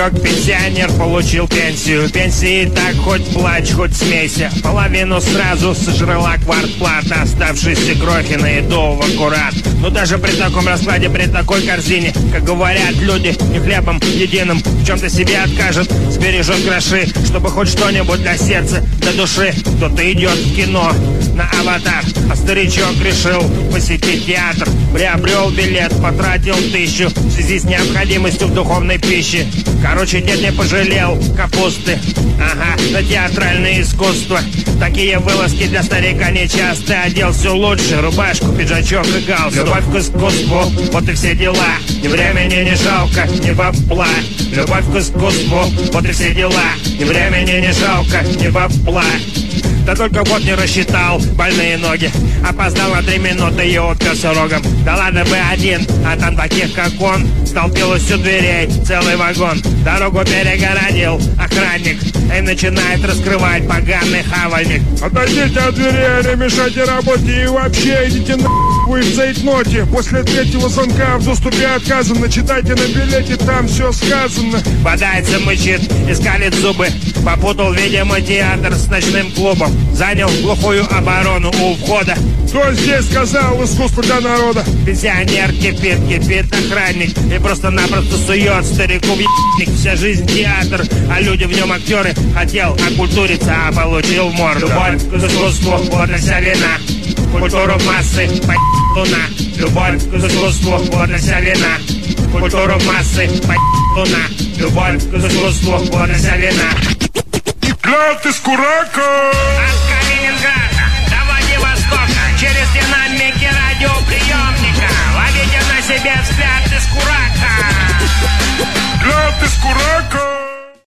старичок, пенсионер, получил пенсию. Пенсии так хоть плачь, хоть смейся. Половину сразу сожрала квартплата, оставшиеся крохи на еду в аккурат. Но даже при таком раскладе, при такой корзине, как говорят люди, не хлебом единым в чем-то себе откажет, сбережет гроши, чтобы хоть что-нибудь для сердца, для души. Кто-то идет в кино на «Аватар», а старичок решил посетить театр. Приобрел билет, потратил 1000 в связи с необходимостью в духовной пище. Короче, дед не пожалел капусты, ага, на театральное искусство. Такие вылазки для старика нечасто. Одел все лучше, рубашку, пиджачок и галстук. Любовь к искусству, вот и все дела. Ни времени не жалко, ни бабла. Любовь к искусству, вот и все дела. Ни времени не жалко, ни бабла. Да только вот не рассчитал больные ноги. Опоздал на 3 минуты и уперся рогом. Да ладно бы один, а там таких как он столпилось у дверей целый вагон. Дорогу перегородил охранник и начинает раскрывать поганый хавальник. Отойдите от дверей, не мешайте работе и вообще идите на вы в цейтноте. После 3-го звонка в доступе отказано. Читайте на билете, там все сказано. Бодается, мычит и скалит зубы. Попутал, видимо, театр с ночным клубом. Занял глухую оборону у входа. Кто здесь сказал искусство для народа? Пенсионер кипит, кипит охранник и просто-напросто сует старику в ебник. Вся жизнь театр, а люди в нем актеры. Хотел окультуриться, а получил морду. Любовь к искусству, вот и вся вина. Культуру массы, луна. Любовь к искусству, вот и вся вина. Культуру массы, луна. Любовь к искусству, вот и вся вина. Играет из курака.